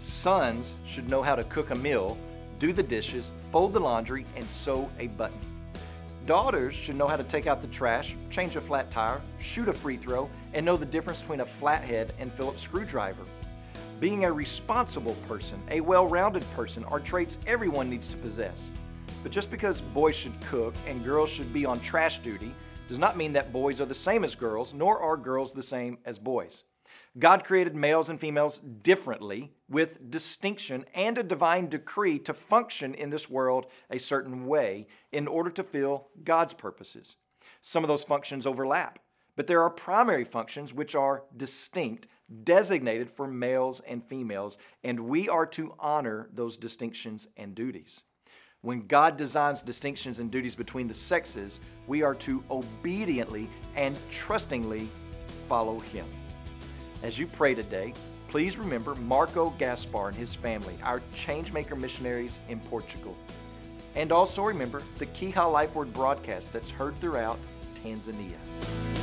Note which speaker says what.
Speaker 1: Sons should know how to cook a meal, do the dishes, fold the laundry, and sew a button. Daughters should know how to take out the trash, change a flat tire, shoot a free throw, and know the difference between a flathead and Phillips screwdriver. Being a responsible person, a well-rounded person, are traits everyone needs to possess. But just because boys should cook and girls should be on trash duty does not mean that boys are the same as girls, nor are girls the same as boys. God created males and females differently, with distinction and a divine decree to function in this world a certain way in order to fulfill God's purposes. Some of those functions overlap, but there are primary functions which are distinct, designated for males and females, and we are to honor those distinctions and duties. When God designs distinctions and duties between the sexes, we are to obediently and trustingly follow Him. As you pray today, please remember Marco Gaspar and his family, our Changemaker missionaries in Portugal. And also remember the Kiha Life Word broadcast that's heard throughout Tanzania.